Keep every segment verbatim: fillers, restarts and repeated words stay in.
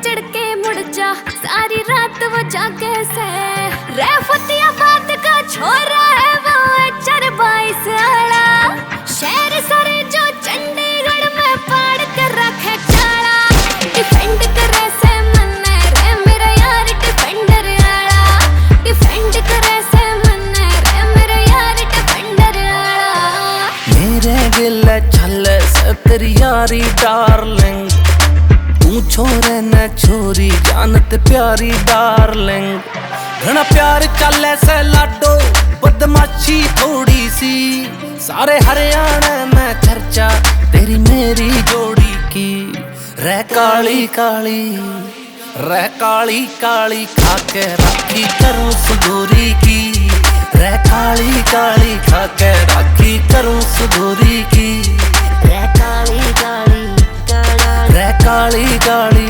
चढ़ के मुड़ जा, सारी रात वो जागे से। रैफतियाबाद का छोरा है वो चर बाईस आड़ा, शहर सरे जो चंडीगढ़ में पाड़ कर रखे चाड़ा। डिफेंड करे से मन रे मेरा यार डिफेंडर आड़ा, डिफेंड करे से मन रे मेरा यार डिफेंडर आड़ा। मेरे गिले छले से तेरी यारी डार्लिंग, तू छोरे न छोरी जानत प्यारी डार्लिंग। घना प्यार चले से लाडो बदमाशी थोड़ी सी, सारे हरियाणा में चर्चा तेरी मेरी जोड़ी की। रह काली काली रह काली काली खाके राखी करूं सुगोरी की। रह काली काली खाके राखी करूं सुगोरी की। रह काली काली रह काली काली।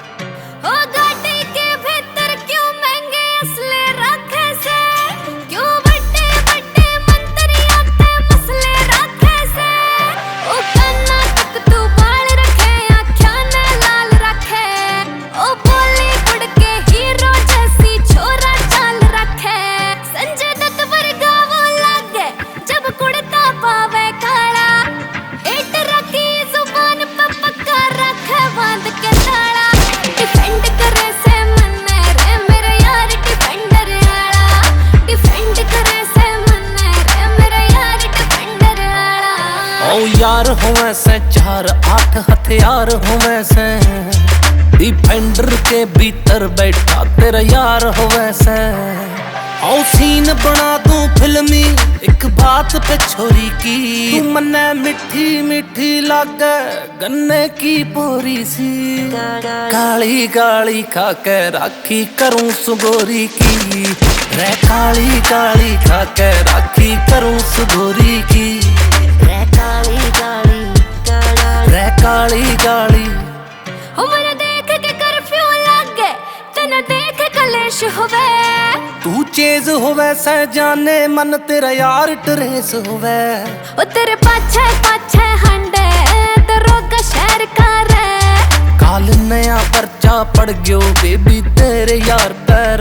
ओ गाड़ी के भीतर क्यों महंगे असले रखे से, क्यों बड़े बड़े मंत्री आते मसले रखे से। ओ काना तक तू बाल रखे आँखियाँ ने लाल रखे, ओ बॉलीवुड के हीरो जैसी छोरा चाल रखे। संजय दत्त वर्गा वो लागे जब कुड़ता पावे काला, एट रखी जुबान पे पक्का रखे बांध के ताला। डिफेंड करे से मन रे मेरा यार डिफेंडर आड़ा, डिफेंड करे से मन रे मेरा यार डिफेंडर आड़ा। ओ यार होवे से चार आठ हथियार होवे से, डिफेंडर के भीतर बैठा तेरा यार होवे से। ओ सीन बना दूं फिल्मी एक बात पे छोरी की, तू मन्ने मिठी मिठी लागे गन्ने की बोरी सी। काली काली खाके राखी करूं सुगोरी की। रह काली काली खाके राखी करूं सुगोरी की। रह काली काली रह काली काली। उम्र देख के कर्फ्यू लागे तना देख कलेश होवे, तू चेज होवे से जाने मन तेरा यार ट्रेस होवे। ओ तेरे पाछे पाछे हंडे दरोगा शहर का रे, काल नया पर्चा पड़ गयो बेबी तेरे यार पर।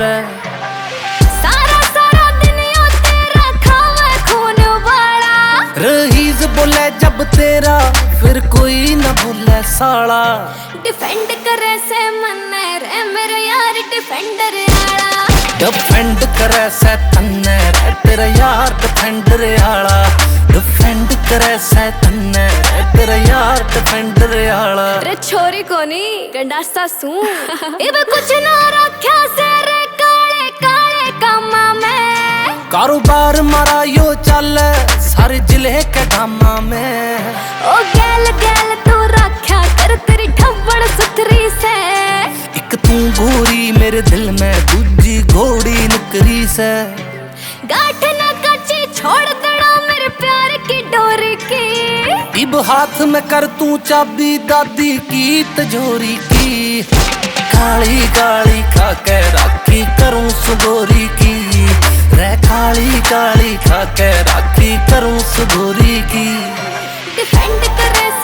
सारा सारा दिन यो तेरा खावे खून वाला। रहीज बोले जब तेरा फिर कोई न बोले साला। डिफेंड करे से मन रे मेरा यार डिफेंडर आड़ा, डिफेंड करे से तन्ने रे तेरा यार डिफेंडर आड़ा। डिफेंड करे से तन्ने रे तेरा यार डिफेंडर आड़ा। रे छोरी कोनी गंडासा सू इब कुछ ना रखा से रे काले काले कामा में। कारोबार मारा यो चल सारे जिले के गामा में। ओ गैल गैल तू रखा कर तेरी ठव्वड़ सुथरी से, एक तू गोरी मेरे दिल में दूजी घोड़ी नुकरी से। गाठ ना कच्ची छोड़ देना मेरे प्यार की डोरी की। इब हाथ में कर तू चाबी दादी की तिजोरी की। काली काली खाके राखी करूं सुगोरी की। रह काली काली खाके राखी करूं सुगोरी की। डिफेंड करे